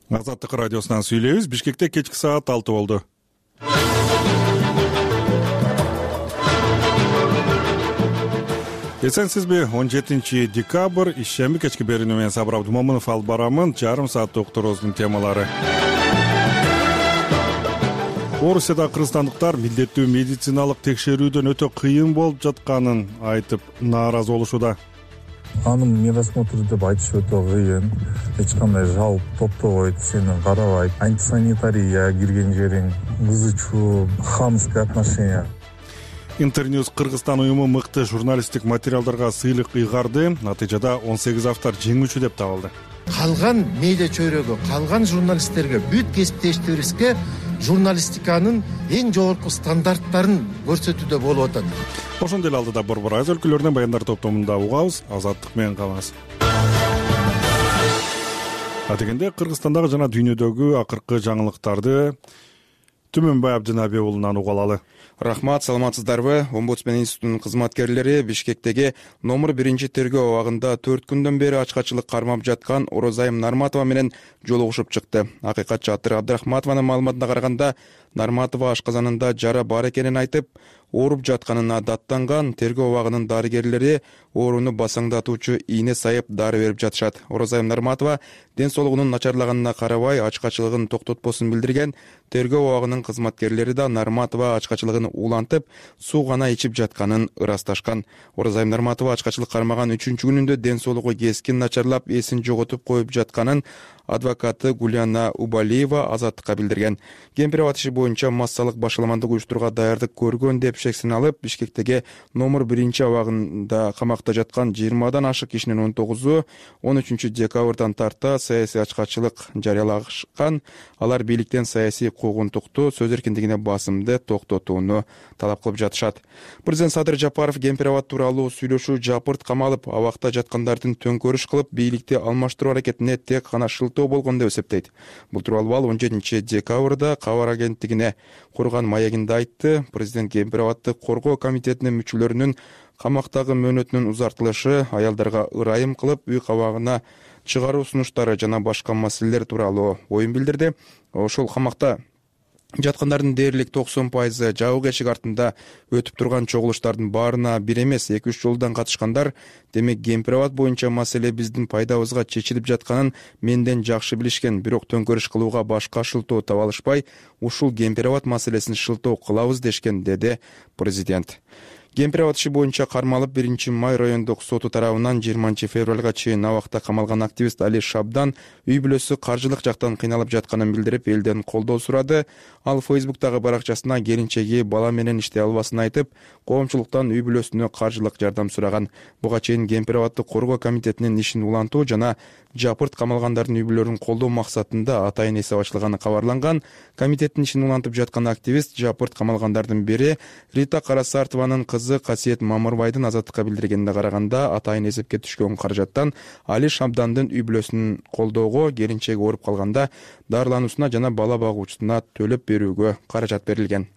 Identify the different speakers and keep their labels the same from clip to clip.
Speaker 1: Азаттык радиосунан сүйлөйбүз. Бишкекте кечки саат 6 болду. Эсенсизби? 17 декабрь ишемби кечки берүүнү менен Сабыр Абдумомунов алып барамын. Жарым сааттык уктуруубуздун темалары. Орусияда кыргызстандыктар милдеттүү медициналык текшерүүдөн өтө кыйын болуп жатканын айтып нааразы болушууда.
Speaker 2: Анын медосмотр деп айтыш өтө кыйын. Эч кандай жалп топтобойт, сени карабайт. Антисанитария кирген жериң, ызычуу, хамское отношение.
Speaker 1: Интерньюз Кыргызстан уюму мыкты журналисттик материалдарга сыйлык ыйгарды. Натыйжада 18 автор жеңүүчү деп табылды.
Speaker 3: Калган медиа чөйрөгө, калган журналисттерге, бүт кесиптештерибизге журналистиканын эң жогорку стандарттарын көрсөтүүдө болуп атат.
Speaker 1: Ошондой эле алдыда борбор айыл өлкөлөрүнүн баяндар топтомунда угабыз. Азаттык менен калыңыз. Дегенде Кыргызстандагы жана дүйнөдөгү акыркы жаңылыктарды Түмөнбай Абдинабек уулунан уга алалы.
Speaker 4: Рахмат, саламатсыздарбы? Омбудсмен институтунун кызматкерлери Бишкектеги номер 1 тергөө абагында 4 күндөн бери ачкачылык кармап жаткан Орозайым Нарматова менен жолугушуп чыкты. Акыйкатчы Атыр Абдрахматованын маалыматына караганда, Нарматова ашказанында жара бар экенин айтып, ооруп жатканына даттанган. Тергөө абагынын дарыгерлери ооруну басаңдатуучу ийне сайып дары берип жатышат. Орозайым Нарматова ден соолугунун начарлаганына карабай ачкачылыгын токтотпосун билдирген. Тергөө абагынын кызматкерлери да Нарматова ачкачылыгын улантып, суу гана ичип жатканын ырасташкан. Орозайым Нарматова ачкачылык кармаган 3-чү күнүндө ден соолугу кескин начарлап, эсин жоготуп коюп жатканын адвокаты Гулияна Убалиева Азаттыкка билдирген. Кемпирабад иши боюнча массалык башаламандык уюштурууга даярдык көргөн деп шексин алып, Бишкектеги номер 1 абагында камакта жаткан 20дан ашык кишинин 19-у 13 декабрдан тарта саясий ачкачылык жарыялаган. Алар бийликтен саясий куугунтукту, сөз эркиндигине басымды токтотууну талап кылып жатышат. Президент Садыр Жапаров Кемпирабад тууралуу сүйлөшүү жапырт камалып, абакта жаткандардын төңкөрүш кылып, бийликти алмаштыруу аракетине тек гана шылтоо болгон деп эсептейт. Бул тууралуу ал 17 декабрда кабар агенттигине курган маегинде айтты. Президент Кемпирабадды коргоо комитетинин мүчөлөрүнүн камактагы мөөнөтүнүн узартылышы, аялдарга ырайым кылып, үй кабагына чыгаруу сунуштары жана башка маселелер тууралуу оюн билдирди. Ошол камакта жаткандардын дээрлик 90% жабык эшик артында өтүп турган чогулуштардын баарына бир эмес 2-3 жолдон катышкандар. Демек Кемпирабад боюнча маселе биздин пайдабызга чечилип жатканын менден жакшы билишкен, бирок төңкөрүш кылууга башка шылтоо таба алышпай, ушул Кемпирабад маселесин шылтоо кылабыз дешкен, деди президент. Кемпирабад иши боюнча кармалып 1-май райондук соту тарабынан 20 февралга чейин абакта камалган активист Али Шабдан үй бүлөсү каржылык жактан кыйналып жатканын билдирип, элден колдоо сурады. Ал Фейсбуктагы баракчасына келинчеги бала менен иштей албасын айтып, коомчулуктан үй бүлөсүнө каржылык жардам сураган. Буга чейин Кемпирабадды коргоо комитетинин ишин улантуу жана жапырт камалгандардын үй бүлөлөрүн колдоо максатында атайын эсеп ачылганы кабарланган. Комитеттин ишин улантып жаткан активист жапырт камалгандардын бири Рита Карасартованын кызы Касиет Мамырбайдын Азаттыкка билдиргенине караганда, атайын эсепке түшкөн каражаттан Али Шабдандын үй бүлөсүн колдоого, келинчеги ооруп калганда дарылануусуна жана бала багуучусуна төлөп берүүгө каражат берилген.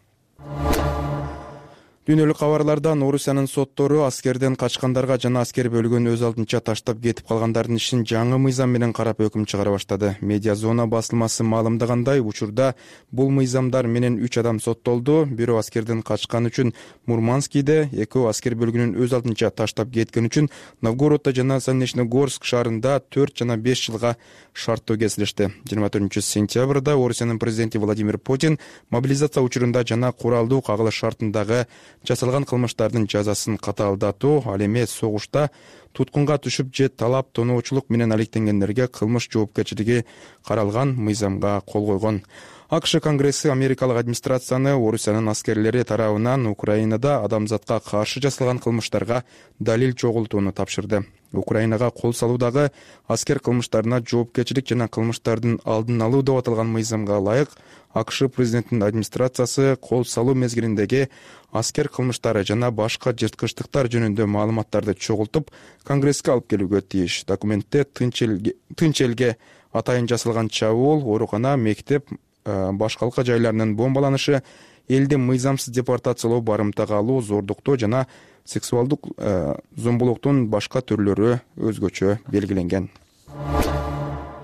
Speaker 4: Дүйнөлүк кабарлардан Орусиянын соттору аскерден качкандарга жана аскер бөлүгөн өз алдынча таштап кетип калгандардын ишин жаңы мыйзам менен карап өкүм чыгара баштады. Медиа зона басылмасы маалымдагандай, учурда бул мыйзамдар менен 3 адам соттолду. Бирөө аскерден качкан үчүн Мурманскийде, экөө аскер бөлүгүнүн өз алдынча таштап кеткен үчүн Новгороддо жана Санничногорск шаарында 4 жана 5 жылга шарттоо кесилишти. 24 сентябрда Орусиянын президенти Владимир Путин мобилизация учурунда жана куралдуу кагылыш шартындагы жасалган кылмыштардын жазасын катаалдатуу, ал эми согушта туткунга түшүп же талап тоноочулук менен алектенгендерге кылмыш жоопкерчилиги каралган мыйзамга кол койгон. АКШ Конгресси америкалык администрацияны Орусиянын аскерлери тарабынан Украинада адамзатка каршы жасалган кылмыштарга далил чогултууну тапшырды. Украинага кол салуудагы аскер кылмыштарына жоопкерчилик жана кылмыштардын алдын алуу деп аталган мыйзамга ылайык АКШ президентинин администрациясы кол салуу мезгилиндеги аскер кылмыштары жана башка жырткычтыктар жөнүндө маалыматтарды чогултуп Конгресске алып келүүгө тийиш. Документте тынч элге атайын жасалган чабуул, оорукана, мектеп, башкалка жайларынын бомбаланышы, элди мыйзамсыз депортациялоо, барымтага алуу, зордуктоо жана сексуалдык зомбулуктун башка түрлөрү өзгөчө белгиленген.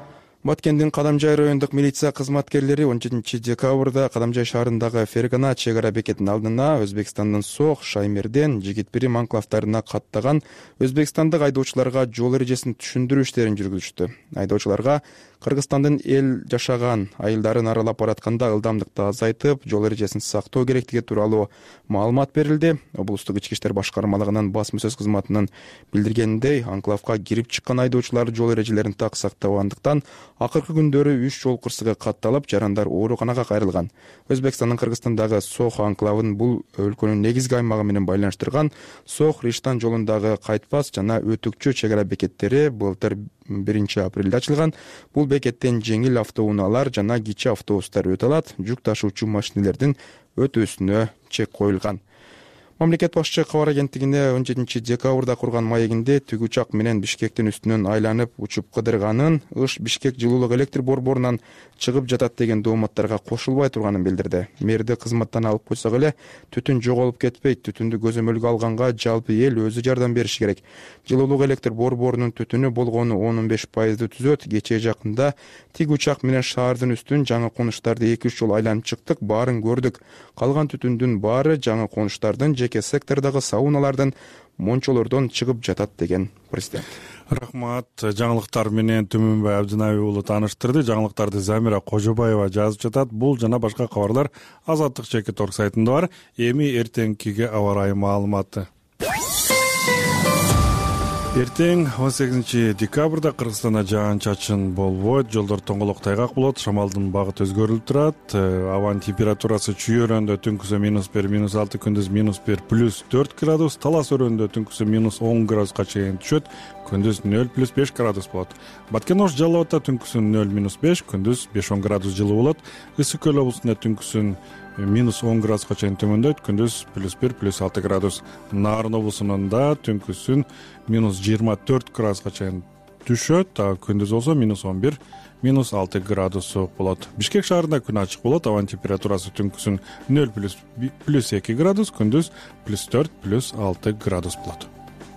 Speaker 4: Баткендин Кадамжай райондук милиция кызматкерлери 17 декабрда Кадамжай шаарындагы Фергана чек ара бекетинин алдына Өзбекстандын Сох, Шаймерден, Жигитбирим анклавдарына каттаган өзбекстандык айдоочуларга жол эрежесин түшүндүрүү иштерин жүргүзүштү. Айдоочуларга Кыргызстандын эл жашаган айылдарын аралап баратканда ылдамдыкты азайтып, жол эрежесин сактоо керектиги тууралуу маалымат берилди. Облустук ички иштер башкармалыгынын басма сөз кызматынын билдиргенинде, анклавга кирип чыккан айдоочулар жол эрежелерин так сактабагандыктан акыркы күндөрү 3 жол кырсыгы катталып, жарандар ооруканага кайрылган. Өзбекстандын Кыргызстандагы Сох анклавын бул өлкөнүн негизги аймагы менен байланыштырган Сох Риштан жолундагы кайтпас жана өтүкчү чек ара бекеттери былтыр 1 апрелде ачылган. Бул бекеттен жеңил автоунаалар жана кичи автобустар өтө алат, жүк ташуучу машинелердин өтүүсүнө чек коюлган. Мамлекет башчы кабар агенттигине 17 декабрда курган маегинде түг учак менен Бишкектин үстүнөн айланып учуп кыдырганын, ыш Бишкек жылуулук электр борборунан чыгып жатат деген дооматтарга кошулбай турганын билдирди. Мэрди кызматтан алып койсок эле түтүн жоголуп кетпейт, түтүндү көзөмөлгө алганга жалпы эл өзү жардам бериши керек. Жылуулук электр борборунун түтүнү болгону 15% түзөт. Кечээ жакында тиг учак менен шаардын үстүн жаңы конуштарды 2-3 жолу айланып чыктык, баарын көрдүк. Калган түтүндүн баары жаңы конуштардын жеке сектордагы сауналардын мончолордон чыгып жатат деген президент.
Speaker 1: Рахмат. Жаңылыктар менен Түмөнбай Абдинаби уулу тааныштырды. Жаңылыктарды Замира Кожобаева жазып жатат. Бул жана башка кабарлар Азаттык Чекит.org сайтында бар. Эми эртеңкиге аба ырайы маалыматы. Эртең 18 декабрда Кыргызстанда жаан-чачын болбойт, жолдор тоңголок тайгак болот, шамалдын багыты өзгөрүлүп турат. Абанын температурасы чүй өрөөндө түнкүсү -1, -6, күндүз -1, +4 градус, талас өрөөндө түнкүсү -10 градуска чейин түшөт, күндүз 0, +5 градус болот. Баткен-Ош Жалал Абадта түнкүсү 0, -5, күндүз 5-10 градус жылуу болот. Ысык Көл облусунда түнкүсүн -10 градуска чейин төмөндөйт, күндүз +1, +6 градус. Нарын облусунда түнкүсүн -24 градуска чейин түшөт, күндүз болсо -11, -6 градус суук болот. Бишкек шаарында күн ачык болот, абанын температурасы түнкүсүн 0, +2 градус, күндүз +4, +6 градус болот.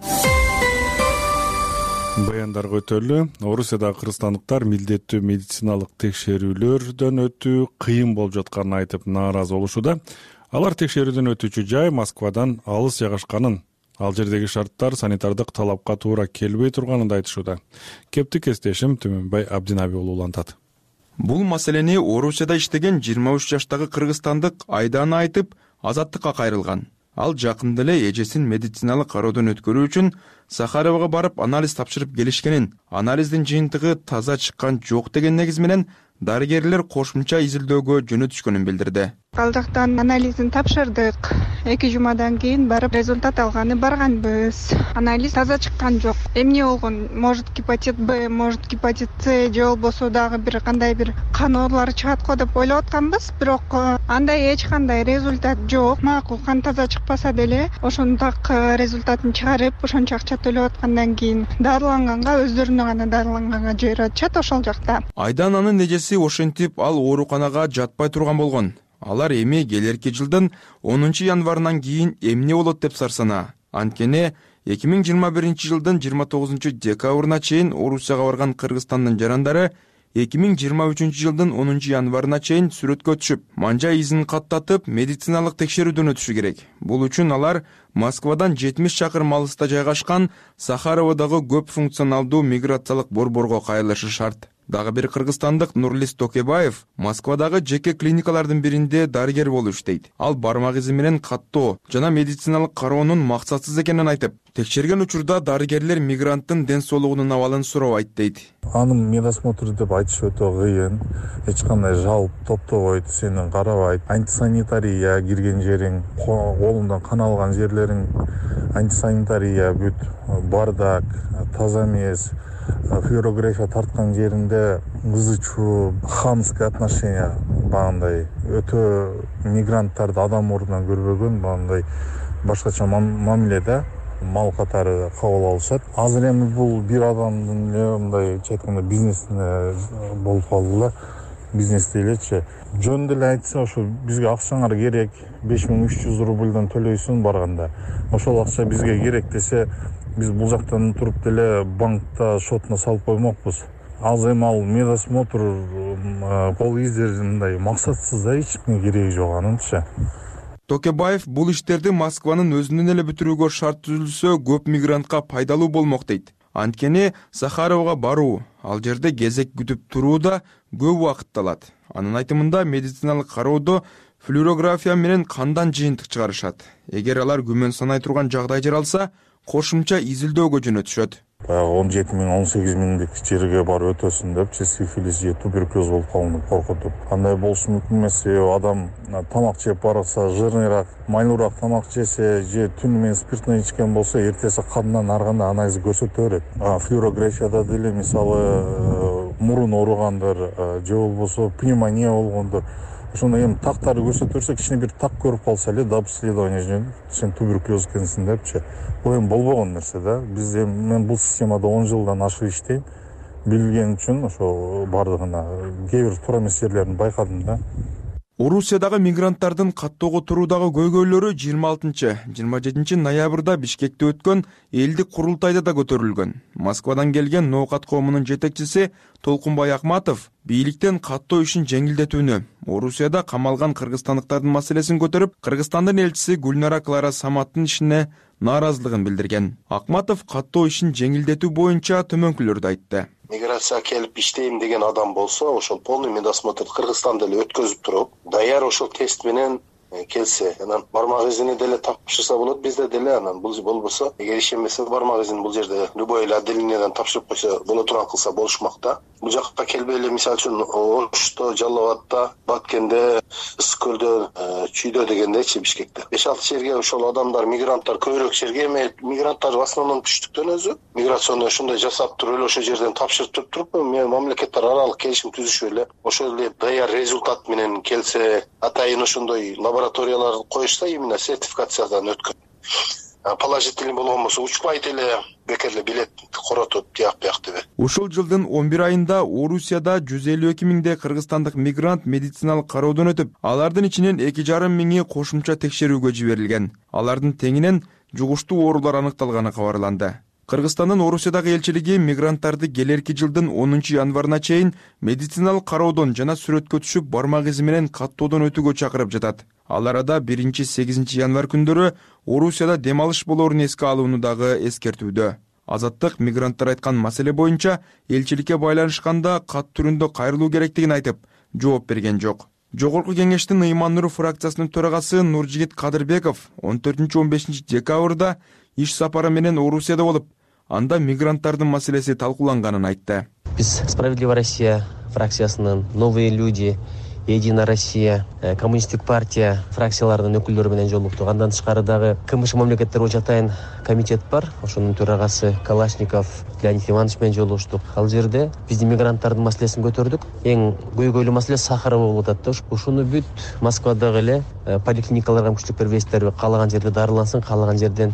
Speaker 1: Баяндарга өтөлү. Орусиядагы кыргызстандыктар милдеттүү медициналык текшерүүлөрдөн өтүү кыйын болуп жатканын айтып нааразы болушууда. Алар текшерүүдөн өтүүчү жай Москвадан алыс жайгашканын, ал жердеги шарттар санитардык талапка туура келбей турганын да айтышууда. Кептик кесиптешим Түмөнбай Абдинаби улантат.
Speaker 4: Бул маселени Орусияда иштеген 23 жаштагы кыргызстандык Айдана айтып, Азаттыкка кайрылган. Ал жакында эле эжесин медициналык кароодон өткөрүү үчүн Сахаровага барып анализ тапшырып келишкенин, анализдин жыйынтыгы таза чыккан жок деген негиз менен дарыгерлер кошумча изилдөөгө жөнөтүшкөнүн билдирди.
Speaker 5: Ал жактан анализин тапшырдык. 2 жумадан кийин барып результат алганы барганбыз. Анализ таза чыккан жок. Эмне болгон? Может гепатит Б, может гепатит С, же болбосо дагы бир кандай бир кан оорулары чыгат го деп ойлоп атканбыз, бирок андай эч кандай результат жок. Макул, кан таза чыкпаса деле ошондак результатын чыгарып, ошончо акча төлөп аткандан кийин дарыланганга, өздөрүнө гана дарыланганга жиберишет ошол жакта.
Speaker 4: Айдананын эжеси ошентип ал ооруканага жатпай турган болгон. Алар эми келерки жылдын 10 январынан кийин эмне болот деп сарсана. Анткени 2021 жылдын 29 декабрына чейин Орусияга барган Кыргызстандын жарандары 2023 жылдын 10 январына чейин сүрөткө түшүп, манжа изин каттатып, медициналык текшерүүдөн өтүшү керек. Бул үчүн алар Москвадан 70 чакырым алыста жайгашкан Сахароводагы көп функционалдуу миграциялык борборго кайрылышы шарт. Дагы бир кыргызстандык Нурлис Токебаев Москвадагы жеке клиникалардын биринде дарыгер болуп иштейт. Ал бармак изи менен каттоо жана медициналык кароонун максатсыз экенин айтып, текшерген учурда дарыгерлер мигранттын ден соолугунун абалын сурабайт дейт.
Speaker 2: Анын медосмотру деп айтыш өтө кыйын. Эч кандай жалп топтобойт, сени карабайт. Антисанитария кирген жериң, колуңдан кан алган жерлериң антисанитария бүт, бардак, таза эмес. Флюорография тарткан жеринде кызы чуу, хамское отношение, багындай өтө мигранттарды адам ордунан көрбөгөн, багындай башкача мамиледе мал катары кабыл алышат. Азыр эми бул бир адамдын мындай айтканда бизнесине болуп калды эле. Бизнес дейлечи. Жөн деле айтса, ошо бизге акчаңар керек, 5300 рубльдан төлөйсүң барганда. Ошол акча бизге керек десе, биз бул жактан туруп деле банкта шотуна салып коймокпуз. Азыр эми ал медосмотр кол издер мындай максатсыз да эч кереги жок анынчы.
Speaker 4: Токебаев бул иштерди Москванын өзүнөн эле бүтүрүүгө шарт түзүлсө көп мигрантка пайдалуу болмок дейт. Анткени Сахаровго баруу, ал жерде кезек күтүп туруу да көп убакытты алат. Анын айтымында медициналык кароодо флюорография менен кандан жыйынтык чыгарышат. Эгер алар күмөн санай турган жагдай жаралса, кошумча изилдөөгө жөнөтүшөт.
Speaker 2: 17.000-18 миңдик жерге барып өтөсүн депчи, сифилис же туберкулез болуп калууну коркутуп. Кандай болушу мүмкүн эмес, адам тамак жеп барса, жырныйраак, майлуураак тамак жесе же түнү менен спиртный ичкен болсо, эртеси кандан арганда анализ көрсөтө берет. Флюорографияда деле мисалы мурун ооругандыр же болбосо пневмония болгондор, ошондо эми тактарды көрсөтө берсе, кичине бир так көрүп калса эле дап обследование жүрүп, сен туберкулез экенсиң депчи. Бул эми болбогон нерсе да. Биз мен бул системада 10 жылдан ашык иштейм. Билген үчүн ошо бардыгына кээ бир туура эмес жерлерин байкадым да.
Speaker 4: Орусиядагы мигранттардын каттоого туруудагы көйгөйлөрү 26-27 ноябрда Бишкекте өткөн элдик курултайда да көтөрүлгөн. Москвадан келген ноокат коомунун жетекчиси Толкунбай Акматов бийликтен каттоо ишин жеңилдетүүнү, Орусияда камалган кыргызстандыктардын маселесин көтөрүп, Кыргызстандын элчиси Гүлнара Клара Саматтын ишине нааразылыгын билдирген. Акматов каттоо ишин жеңилдетүү боюнча төмөнкүлөрдү айтты.
Speaker 6: Миграция келип иштейм деген адам болсо, ошол полный медосмотр Кыргызстанда эле өткөзүп туруп, даяр ошол тест менен келсе, анан бармак изини деле тапшырса болот, бизде деле анан бул болбосо, эгер ишенбесе бармак изин бул жерде любой эле отделениеден тапшырып койсо боло турган кылса болушмак да. Бул жакка келбей эле мисалы үчүн Ошто, Жалал Абадта, Баткенде, Ысык көлдө, Чүйдө дегендечи Бишкекте 5-6 жерге ошол адамдар, мигранттар көбүрөөк жерге эме мигранттар в основном түштүктөн өзү миграционный ошондой жасап туруп эле ошол жерден тапшыртып туруп, мамлекеттер аралык келишим түзүшүп эле ошол эле даяр результат менен келсе, атайын ошондой лабораториялар коюшса, именно сертификациядан өткөн. Положительный болгон болсо учпайт эле бекерле билет коротуп тияк деп.
Speaker 4: Ушул жылдын 11 айында Орусияда 152 миңдей кыргызстандык мигрант медициналык кароодон өтүп, алардын ичинен 2,5 миңи кошумча текшерүүгө жиберилген. Алардын теңинен жугуштуу оорулар аныкталганы кабарланды. Кыргызстандын Орусиядагы элчилиги мигранттарды келерки жылдын 10 январына чейин медициналык кароодон жана сүрөткө түшүп бармак изи менен каттоодон өтүүгө чакырып жатат. Ал арада 1-8 январ күндөрү Орусияда дем алыш болоорун эске алууну дагы эскертүүдө. Азаттык мигранттар айткан маселе боюнча элчиликке байланышканда кат түрүндө кайрылуу керектигин айтып, жооп берген жок. Жогорку кеңештин Ыйман-Нур фракциясынын төрагасы Нуржигит Кадырбеков 14-15 декабрда иш сапары менен Орусияда болуп, анда мигранттардын маселеси талкууланганын айтты.
Speaker 7: Биз Справедливая Россия фракциясынын, Новые люди, Единая Россия, Коммунисттик партия фракцияларынын өкүлдөрү менен жолуктук. Андан тышкары дагы КМШ мамлекеттер боюнча атайын комитет бар. Ошонун төрагасы Калашников Леонид Иванович менен жолугуштук. Ал жерде биздин мигранттардын маселесин көтөрдүк. Эң көйгөйлүү маселе Сахарова болуп атат да. Ушуну бүт Москвадагы эле поликлиникаларга мүмкүнчүлүк бербейсиздерби? Каалаган жерде дарылансын, каалаган жерден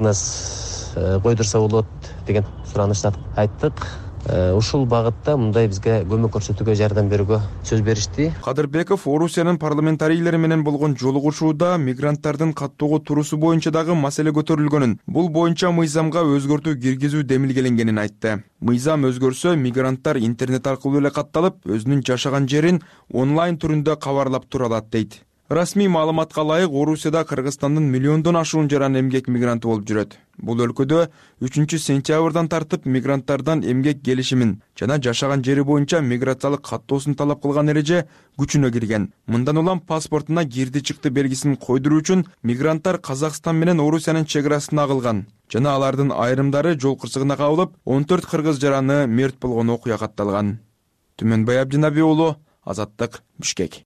Speaker 7: диагноз койдурса болот деген суранышты айттык. Ушул багытта мындай бизге көмөк көрсөтүүгө, жардам берүүгө сөз беришти.
Speaker 4: Кадырбеков Орусиянын парламентарийлери менен болгон жолугушууда мигранттардын каттоого туруусу боюнча дагы маселе көтөрүлгөнүн, бул боюнча мыйзамга өзгөртүү киргизүү демилгеленгенин айтты. Мыйзам өзгөрсө, мигранттар интернет аркылуу эле катталып, өзүнүн жашаган жерин онлайн түрүндө кабарлап тура алат дейт. Расмий маалыматка ылайык, Орусияда Кыргызстандын миллиондон ашуун жаран эмгек мигранты болуп жүрөт. Бул өлкөдө 3-сентябрдан тартып мигранттардан эмгек келишимин жана жашаган жери боюнча миграциялык каттоосун талап кылган эреже күчүнө кирген. Мындан улам паспортуна кирди-чыкты белгисин койдуруу үчүн мигранттар Казакстан менен Орусиянын чек-арасына агылган жана алардын айрымдары жол кырсыгына кабылып, 14 кыргыз жараны мерт болгон окуя катталган. Түмөнбай Абдинаби уулу, Азаттык, Бишкек.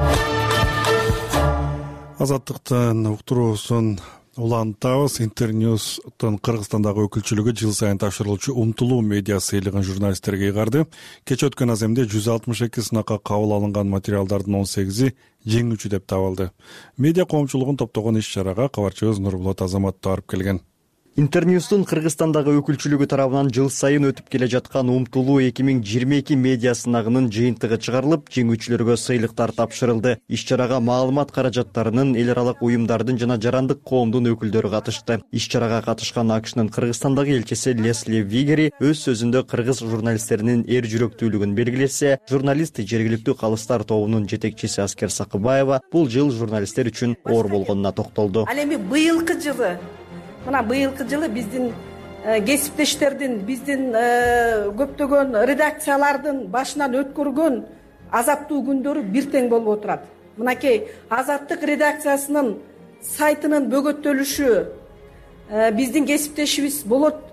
Speaker 1: Азаттыктын уктуруусун улантабыз. Интерньюстун Кыргызстандагы өкүлчүлүгү жыл сайын тапшырылуучу Умтулуу медиа сыйлыгын журналисттерге ыйгарды. Кеч өткөн аземде 162 сынакка кабыл алынган материалдардын 18-и жеңүүчү деп табылды. Медиа коомчулугун топтогон иш-чарага кабарчыбыз Нурбулат Азаматов барып келген.
Speaker 8: Интерньюстун Кыргызстандагы өкүлчүлүгү тарабынан жыл сайын өтүп келе жаткан Умтулуу 2022 медиа сынагынын жыйынтыгы чыгарылып, жеңүүчүлөргө сыйлыктар тапшырылды. Иш-чарага маалымат каражаттарынын, эл аралык уюмдардын жана жарандык коомдун өкүлдөрү катышты. Иш-чарага катышкан АКШнын Кыргызстандагы элчиси Лесли Вигери өз сөзүндө кыргыз журналисттеринин эр жүрөктүүлүгүн белгилесе, журналист жергиликтүү калыстар тобунун жетекчиси Аскер Сакыбаева бул жыл журналисттер үчүн оор болгонуна токтолду.
Speaker 9: Ал эми быйылкы жылы биздин кесиптештердин, биздин көптөгөн редакциялардын башынан өткөргөн азаптуу күндөрү бир тең болуп отурат. Мынакей Азаттык редакциясынын сайтынын бөгөттөлүшү, биздин кесиптешибиз Болот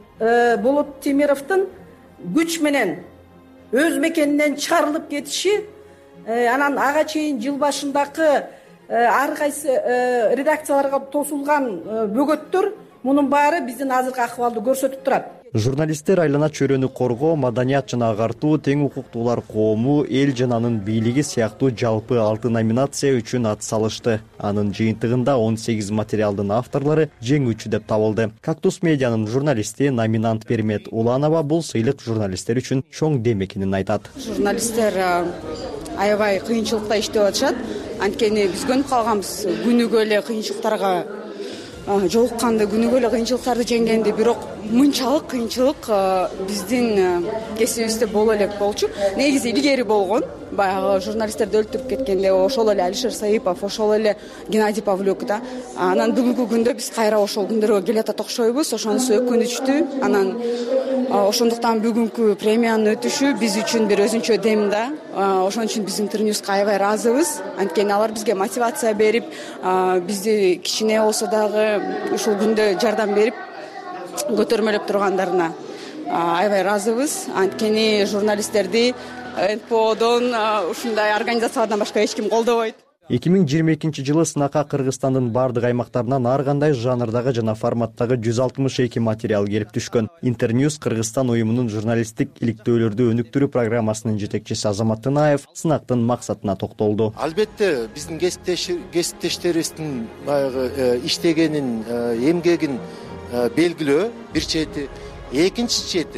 Speaker 9: Темировдун күч менен өз мекенинен чыгарылып кетиши, анан ага чейин жыл башындагы ар кайсы редакцияларга тосулган бөгөттөр, мунун баары биздин азыркы акыбалды көрсөтүп турат.
Speaker 8: Журналисттер айлана чөйрөнү коргоо, маданият жана агартуу, тең укуктуулар коому, эл жана анын бийлиги сыяктуу жалпы 6 номинация үчүн ат салышты. Анын жыйынтыгында 18 материалдын авторлору жеңүүчү деп табылды. Кактус медианын журналисти, номинант Пермет Уланова бул сыйлык журналисттер үчүн чоң дем экенин айтат.
Speaker 10: Журналисттер аябай кыйынчылыкта иштеп атышат. Анткени биз көнүп калганбыз күнүгө эле кыйынчылыктарга жолукканды, күнүгө эле кыйынчылыктарды жеңгенди, бирок мынчалык кыйынчылык биздин кесибибизде боло элек болчу. Негизи илгери болгон, баягы журналисттерди өлтүрүп кеткенде ошол эле Алишер Саипов, ошол эле Геннадий Павлюк да. Анан бүгүнкү күндө биз кайра ошол күндөргө келатат окшойбуз. Ошонусу өкүнүчтүү. Анан ошондуктан бүгүнкү премиянын өтүшү биз үчүн бир өзүнчө дем да. Ошон үчүн биз Интерньюска аябай ыраазыбыз. Анткени алар бизге мотивация берип, бизди кичине болсо дагы ушул күндө жардам берип көтөрмөлөп тургандарына аябай ыраазыбыз. Анткени журналисттерди НПОдон, ушундай организациялардан башка эч ким колдобойт.
Speaker 8: 2022 жылы сынакка Кыргызстандын бардык аймактарынан ар кандай жанрдагы жана форматтагы 162 материал келип түшкөн. Интерньюс Кыргызстан уюмунун журналисттик иликтөөлөрдү өнүктүрүү программасынын жетекчиси Азамат Тынаев сынактын максатына токтолду.
Speaker 3: Албетте биздин кесиптештерибиздин баягы иштегенин, эмгегин белгилөө бир чети, экинчи чети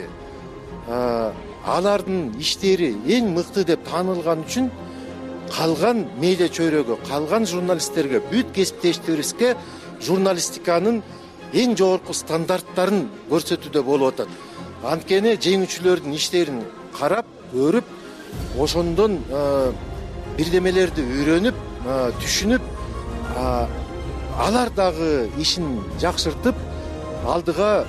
Speaker 3: алардын иштери эң мыкты деп таанылган үчүн калган медиа чөйрөгө, калган журналисттерге, бүт кесиптештерибизге журналистиканын эң жогорку стандарттарын көрсөтүүдө болуп атат. Анткени жеңүүчүлөрдүн иштерин карап, көрүп, ошондон бирдемелерди үйрөнүп, түшүнүп, алар дагы ишин жакшыртып, алдыга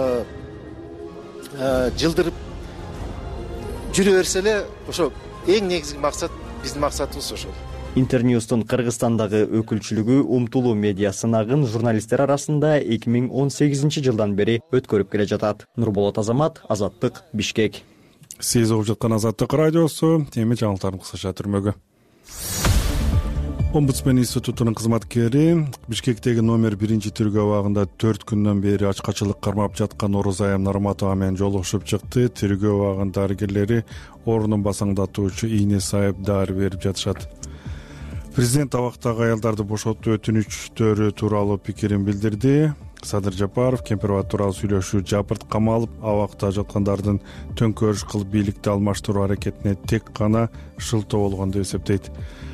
Speaker 3: жылдырып жүрө берсе эле, ошо эң негизги максат, биздин максатыбыз ошол.
Speaker 8: Интерньюстун Кыргызстандагы өкүлчүлүгү Умтулуу медиа сынагын журналисттер арасында 2018 жылдан бери өткөрүп келе жатат. Нурболот Азамат, Азаттык, Бишкек.
Speaker 1: Сиз угуп жаткан Азаттык радиосу, эми жаңылыктардын кыскача түрмөгү. Омбудсмен институтунун кызматкери Бишкектеги номер 1 тергөө абагында 4 күндөн бери ачкачылык кармап жаткан Орозайым Нарматова менен жолугушуп чыкты. Тергөө абагынын дарыгерлери ордун басаңдатуучу ийне сайып дары берип жатышат. Президент абактагы аялдарды бошотуу өтүнүчтөрү тууралуу пикирин билдирди. Садыр Жапаров Кемпирбат тууралуу сүйлөшүү жапырт камалып, абакта жаткандардын төңкөрүш кылып бийликти алмаштыруу аракетине тек гана шылтоо болгон деп эсептейт.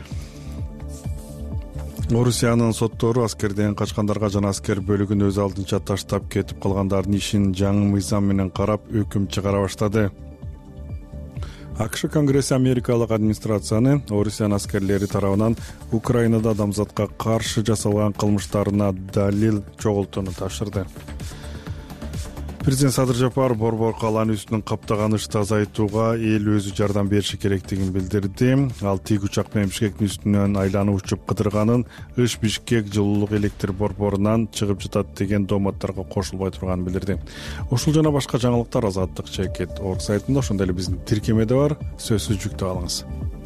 Speaker 1: Орусиянын соттору аскерден качкандарга жана аскер бөлүгүн өз алдынча таштап кетип калгандардын ишин жаңы мыйзам менен карап өкүм чыгара баштады. АКШ Конгресси америкалык администрацияны Орусиянын аскерлери тарабынан Украинада адамзатка каршы жасалган кылмыштарына далил чогултууну тапшырды. Президент Садыр Жапаров борбор калааны үстүнөн каптаган ышты азайтууга эл өзү жардам бериши керектигин билдирди. Ал тик учак менен Бишкектин үстүнөн айланып учуп кыдырганын, ыш Бишкек жылуулук электр борборунан чыгып жатат деген домотторго кошулбай турганын билдирди. Ушул жана башка жаңылыктар Азаттык Чекет орг сайтында, ошондой эле биздин тиркемеде бар. Сөзсүз жүктөп алыңыз.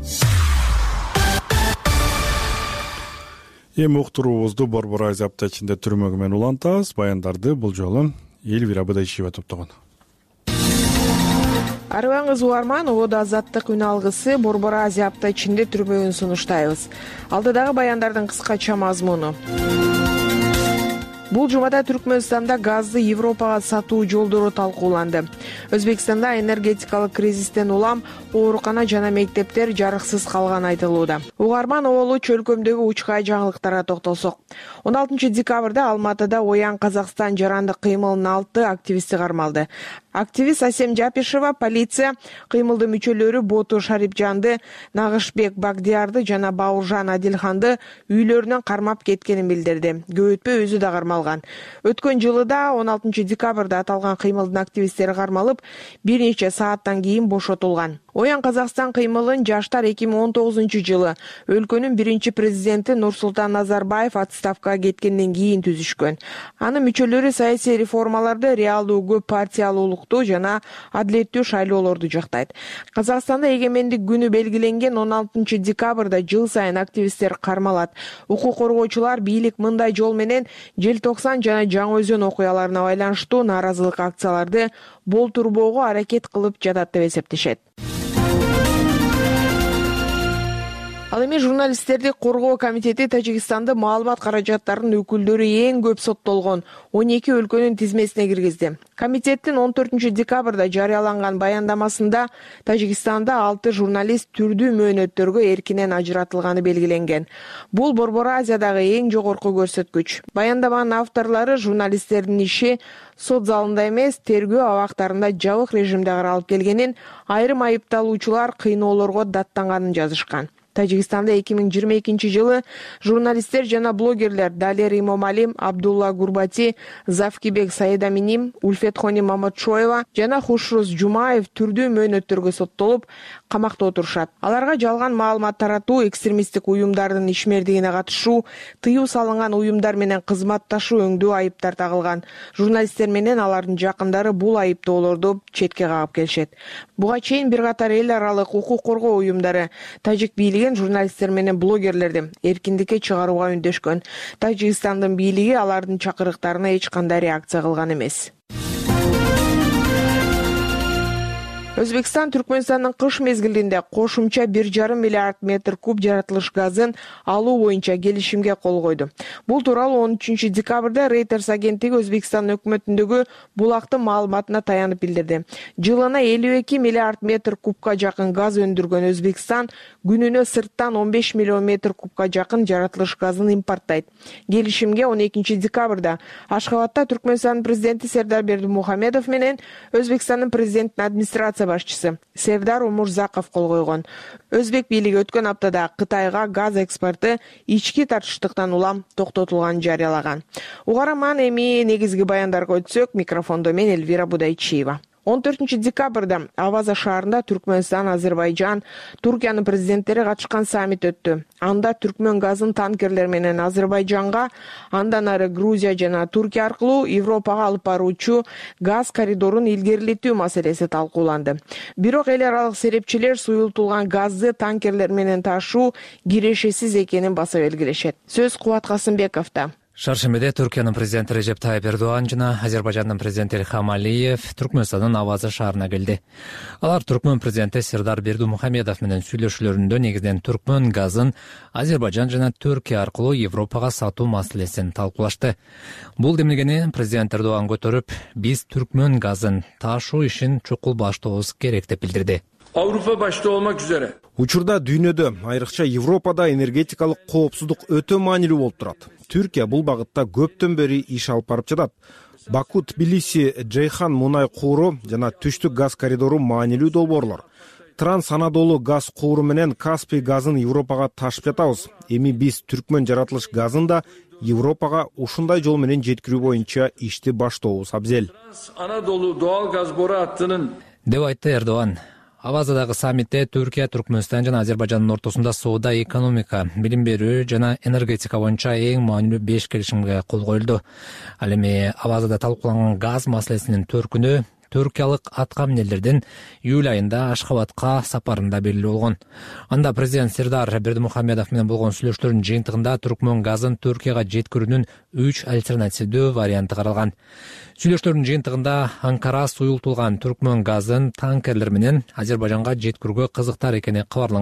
Speaker 1: Эми уктуруубузду Борбор Азия апта ичинде түрмөгү менен улантабыз. Баяндарды бул жолу Элвира Быдайшева топтогон.
Speaker 11: Арыбаңыз угарман, ободо Азаттык үн алгысы Борбор Азия апта ичинде түрмөгүн сунуштайбыз. Алдыдагы баяндардын кыскача мазмуну. Бул жумада Түркмөнстанда газды Европага сатуу жолдору талкууланды. Өзбекстанда энергетикалык кризистен улам оорукана жана мектептер жарыксыз калганы айтылууда. Угарман Оолу чөлкөмдөгү учкай жаңылыктарга токтолсок. 16 декабрда Алматыда Оян Казакстан жарандык кыймылынын 6 активисти кармалды. Активист Асем Жапишева полиция кыймылдын мүчөлөрү Боту Шарипжанды, Нагышбек Багдиярды жана Бауыржан Адилханды үйлөрүнөн кармап кеткенин билдирди. Көп өтпөй өзү да кармалган. Өткөн жылы да 16 декабрда аталган кыймылдын активисттери кармалып, бир нече сааттан кийин бошотулган. Оян Казакстан кыймылын жаштар 2019 жылы өлкөнүн биринчи президенти Нурсултан Назарбаев отставкага кеткенден кийин түзүшкөн. Анын мүчөлөрү саясий реформаларды, реалдуу көп партиялуулукту жана адилеттүү шайлоолорду жактайт. Казакстанда эгемендик күнү белгиленген 16 декабрда жыл сайын активисттер кармалат. Укук коргоочулар бийлик мындай жол менен Желтоқсан жана Жаңы Өзөн окуяларына байланыштуу нааразылык акцияларды болтурбоого аракет кылып жатат деп эсептешет. Ал эми журналисттерди коргоо комитети Тажикстанды маалымат каражаттарынын өкүлдөрү эң көп соттолгон 12 өлкөнүн тизмесине киргизди. Комитеттин 14 декабрда жарыяланган баяндамасында Тажикстанда 6 журналист түрдүү мөөнөттөргө эркинен ажыратылганы белгиленген. Бул Борбор Азиядагы эң жогорку көрсөткүч. Баяндаманын авторлору журналисттердин иши сот залында эмес, тергөө абактарында жабык режимде каралып келгенин, айрым айыпталуучулар кыйноолорго даттанганын жазышкан. Тажикстанда 2022 жылы журналисттер жана блогерлер Далер Имомалим, Абдулла Гурбати, Завкибек Саидаминим, Ульфетхони Маматшоева жана Хушрус Жумаев түрдүү мөөнөттөргө соттолуп, камакта отурушат. Аларга жалган маалымат таратуу, экстремисттик уюмдардын ишмердигине катышуу, тыюу салынган уюмдар менен кызматташуу өңдүү айыптар тагылган. Журналисттер менен алардын жакындары бул айыптоолорду четке кагып келишет. Буга чейин бир катар эл аралык укук коргоо уюмдары Тажик бийлиги журналисттер менен блогерлерди эркиндикке чыгарууга үндөшкөн. Тажикстандын бийлиги алардын чакырыктарына эч кандай реакция кылган эмес. Өзбекстан Түркмөнстандын кыш мезгилинде кошумча 1,5 миллиард метр куб жаратылыш газын алуу боюнча келишимге кол койду. Бул тууралуу 13 декабрда Reuters агенттиги Өзбекстан өкмөтүндөгү булактын маалыматына таянып билдирди. Жылына 52 миллиард метр кубка жакын газ өндүргөн Өзбекстан күнүнө сырттан 15 миллион метр кубка жакын жаратылыш газын импорттайт. Келишимге 12 декабрда Ашхабадта Түркмөнстандын президенти Сердар Бердимухамедов менен Өзбекстандын президентинин администрация башчысы Сердар Умурзаков кол койгон. Өзбек бийлиги өткөн аптада Кытайга газ экспорты ички тартыштыктан улам токтотулганын жарыялаган. Угараман эми негизги баяндарга өтсөк, микрофондо мен Эльвира Будайчиева. 14 декабрда Аваза шаарында Түркмөнстан, Азербайжан, Туркиянын президенттери катышкан саммит өттү. Анда түркмөн газын танкерлер менен Азербайжанга, андан ары Грузия жана Туркия аркылуу Европага алып баруучу газ коридорун илгерилетүү маселеси талкууланды. Бирок эл аралык серепчилер суюлтулган газды танкерлер менен ташуу кирешесиз экенин баса белгилешет. Сөз Кубат Касымбековдо.
Speaker 12: Шаршембиде Түркиянын президенти Режеп Тайып Эрдоган жана Азербайжандын президенти Ильхам Алиев Түркмөнстандын Аваза шаарына келди. Алар Түркмөн президенти Сердар Бердимухамедов менен сүйлөшүүлөрүндө негизинен түркмөн газын Азербайжан жана Түркия аркылуу Европага сатуу маселесин талкуулашты. Бул демилгени президент Эрдоган көтөрүп, биз түркмөн газын ташуу ишин чукул баштообуз керек деп билдирди.
Speaker 13: Avrupa başta olmak üzere.
Speaker 14: Учурда дүйнөдө, айрыкча Европада энергетикалык коопсуздук өтө маанилүү болуп турат. Түркия бул багытта көптөн бери иш алып барып жатат. Баку, Тбилиси, Джейхан мунай кууру жана түштүк газ коридору маанилүү долбоорлор. Транс-Анадолу газ кууру менен Каспий газын Европага ташып жатабыз. Эми биз түркмөн жаратылыш газын да Европага ушундай жол менен жеткирүү боюнча ишти баштообуз абзел.
Speaker 13: Trans-Anadolu doğal gaz boru hattının
Speaker 12: деп айтты Эрдоган. Авазадагы саммитте Түркия, Түркмөнстан жана Азербайжандын ортосунда соода, экономика, билим берүү жана энергетика боюнча эң маанилүү 5 келишимге кол коюлду. Ал эми Авазада талкууланган газ маселесинин төркүнү түркиялык атка минерлердин июль айында Ашхабадка сапарында белгилүү болгон. Анда президент Сердар Бердимухамедов менен болгон сүйлөшүүлөрдүн жыйынтыгында түркмөн газын Түркияга жеткирүүнүн 3 альтернативдүү варианты каралган. Сүйлөшүүлөрдүн жыйынтыгында Анкара суюлтулган түркмөн газын танкерлер менен Азербайжанга жеткирүүгө кызыктар экени кабарланган.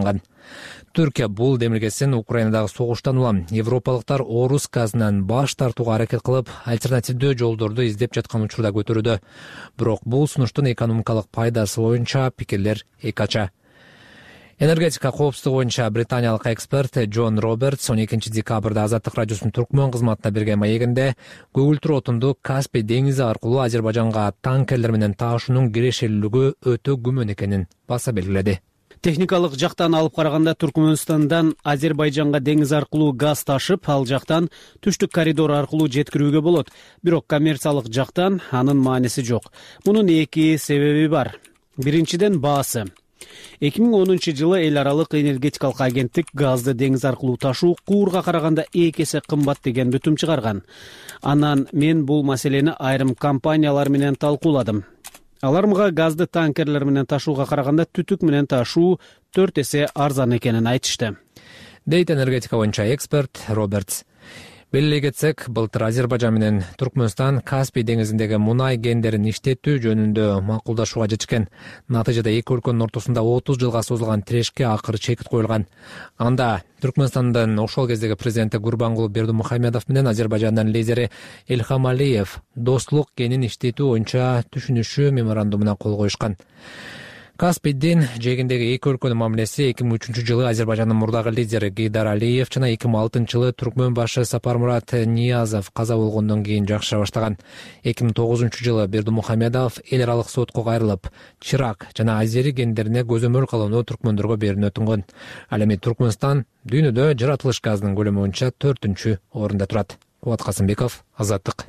Speaker 12: Түркия бул демилгесин Украинадагы согуштан улам европалыктар орус газынан баш тартууга аракет кылып, альтернативдүү жолдорду издеп жаткан учурда көтөрүүдө. Бирок бул сунуштун экономикалык пайдасы боюнча пикирлер эки ача. Энергетика коопсуздугу боюнча британиялык эксперт Джон Робертс 12 декабрда Азаттык радиосунун Түркмөн кызматына берген маегинде көгүлтүр отунду Каспий деңизи аркылуу Азербайжанга танкерлер менен таашуунун кирешелүүлүгү өтө күмөн экенин баса белгиледи.
Speaker 15: Техникалык жактан алып караганда Түркмөнстандан Азербайжанга деңиз аркылуу газ ташып, ал жактан түштүк коридор аркылуу жеткирүүгө болот. Бирок коммерциялык жактан анын мааниси жок. Мунун эки себеби бар. Биринчиден баасы. 2010 жылы эл аралык энергетикалык агенттик газды деңиз аркылуу ташуу куурга караганда 2 эсе кымбат деген бүтүм чыгарган. Анан мен бул маселени айрым компаниялар менен талкууладым. Алар мага газды танкерлер менен ташууга караганда түтүк менен ташуу 4 эсе арзан экенин айтышты.
Speaker 12: Дейт энергетика боюнча эксперт Робертс. Белгилей кетсек, былтыр Азербайжан менен Түркмөнстан Каспий деңизиндеги мунай кендерин иштетүү жөнүндө макулдашууга жетишкен. Натыйжада эки өлкөнүн ортосунда 30 жылга созулган тирешке акыры чекит коюлган. Анда Түркмөнстандын ошол кездеги президенти Гурбангулы Бердымухамедов менен Азербайжандын лидери Элхам Алиев достук кенин иштетүү боюнча түшүнүшүү меморандумуна кол коюшкан. Каспийдин жээгиндеги эки өлкөнүн мамилеси 2003 жылы Азербайжандын мурдагы лидери Гейдар Алиев жана 2006 жылы Түркмөн башы Сапармурат Ниязов каза болгондон кийин жакшыра баштаган. 2009 жылы Бердымухамедов эл аралык сотко кайрылып, Чирак жана Азери кендерине көзөмөл кылууну түркмөндөргө берүүнү өтүнгөн. Ал эми Түркмөнстан дүйнөдө жаратылыш газынын көлөмү боюнча 4-орунда турат. Кубат Касымбеков, Азаттык.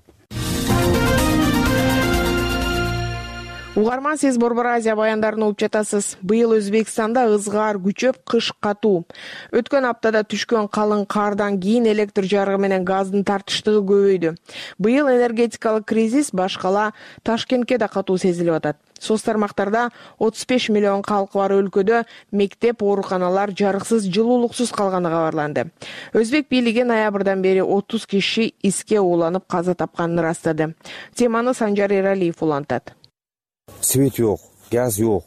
Speaker 11: Угарман, сиз Борбор Азия баяндарын угуп жатасыз. Быйыл Өзбекстанда ызгаар күчөп, кыш катуу. Өткөн аптада түшкөн калың кардан кийин электр жарыгы менен газдын тартыштыгы көбөйдү. Быйыл энергетикалык кризис башкала Ташкентке да катуу сезилип атат. Соц тармактарда 35 миллион калкы бар өлкөдө мектеп, ооруканалар жарыксыз, жылуулуксуз калганы кабарланды. Өзбек бийлиги ноябрдан бери 30 киши иске ууланып каза тапканын ырастады. Теманы Санжар Эралиев улантат.
Speaker 16: Свет жок, газ жок,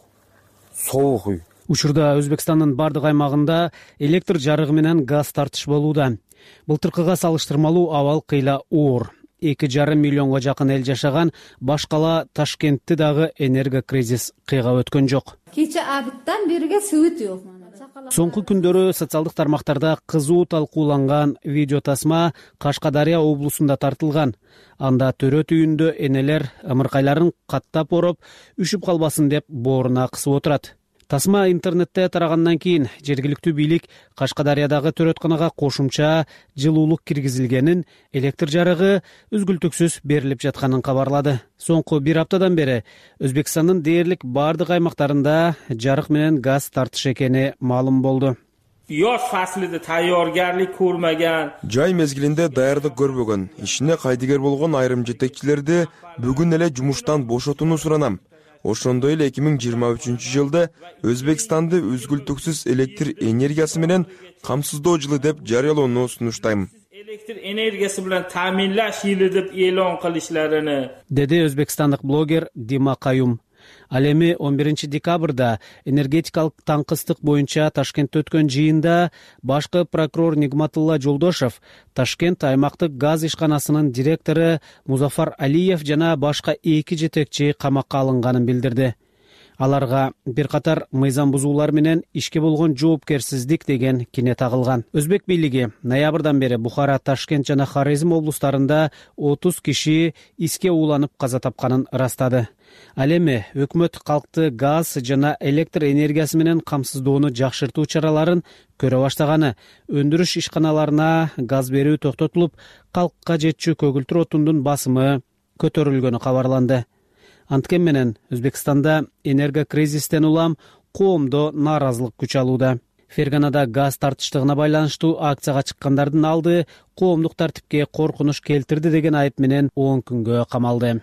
Speaker 16: соок үй.
Speaker 15: Учурда Өзбекстандын бардык аймагында электр жарыгы менен газ тартыш болууда. Былтыркыга салыштырмалуу абал кыйла оор. 2,5 миллионго жакын эл жашаган баш кала Ташкентти дагы энерго кризис кыйга өткөн жок.
Speaker 17: Кече абыттан бериге свет жок.
Speaker 15: Соңку күндөрү социалдык тармактарда кызуу талкууланган видео тасма Кашкадария облусунда тартылган. Анда төрөт үйүндө энелер ымыркайларын каттап ороп, үшүп калбасын деп бооруна кысып отурат. Тасма интернетте тарагандан кийин жергиликтүү бийлик Кашкадариядагы төрөтканага кошумча жылуулук киргизилгенин, электр жарыгы үзгүлтүксүз берилип жатканын кабарлады. Соңку бир аптадан бери Өзбекстандын дээрлик бардык аймактарында жарык менен газ тартыш экени маалым болду.
Speaker 18: Yoz faslida tayyorgarlik ko'rmagan,
Speaker 19: жай мезгилинде даярдык көрбөгөн, ишине кайдыгер болгон айрым жетекчилерди бүгүн эле жумуштан бошотууну суранам. Ошондой эле 2023 жылда Өзбекстанды үзгүлтүксүз электр энергиясы менен камсыздоо жылы деп жарыялоону сунуштайм.
Speaker 18: Elektr energiyasi bilan ta'minlash yili deb e'lon qilishlarini,
Speaker 15: dedi Өзбекстандык блогер Дима Каюм. Ал эми 11 декабрда энергетикалык таңкыстык боюнча Ташкентте өткөн жыйында башкы прокурор Нигматулла Жолдошев, Ташкент аймактык газ ишканасынын директору Музафар Алиев жана башка 2 жетекчи камакка алынганын билдирди. Аларга бир катар мыйзам бузуулар менен ишке болгон жоопкерсиздик деген кине тагылган. Өзбек бийлиги ноябрдан бери Бухара, Ташкент жана Хорезм облустарында 30 киши иске ууланып каза тапканын ырастады. Ал эми өкмөт калкты газ жана электр энергиясы менен камсыздоону жакшыртуу чараларын көрө баштаганы, өндүрүш ишканаларына газ берүү токтотулуп, калкка жетчү көгүлтүр отундун басымы көтөрүлгөнү кабарланды. Анткени менен Өзбекстанда энерго кризистен улам коомдо нааразылык күч алууда. Ферганада газ тартыштыгына байланыштуу акцияга чыккандардын алды коомдук тартипке коркунуч келтирди деген айып менен 10 күнгө камалды.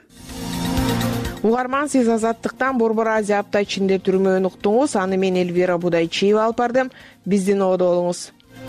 Speaker 11: Угарман, сиз Азаттыктан Борбор Азия апта ичинде түрмөөнү уктуңуз. Аны мен Элвира Будайчиева алып бардым. Биздин ободо болуңуз.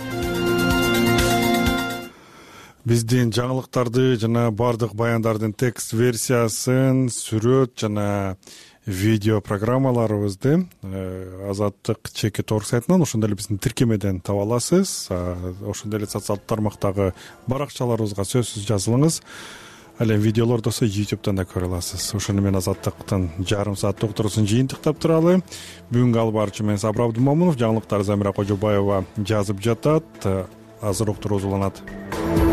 Speaker 1: Биздин жаңылыктарды жана бардык баяндардын текст версиясын, сүрөт жана видео программаларыбызды Азаттык чекит орг сайтынан, ошондой эле биздин тиркемеден таба аласыз. Ошондой эле социалдык тармактагы баракчаларыбызга сөзсүз жазылыңыз. Ал эми видеолорду болсо YouTube'дан да көрө аласыз. Ошону менен Азаттыктын жарым сааттык уктуруусун жыйынтыктап туралы. Бүгүнкү алып барчу мен Сабыр Абдымомунов, жаңылыктар Замира Кожобаева жазып жатат. Азыр уктуруу уланат.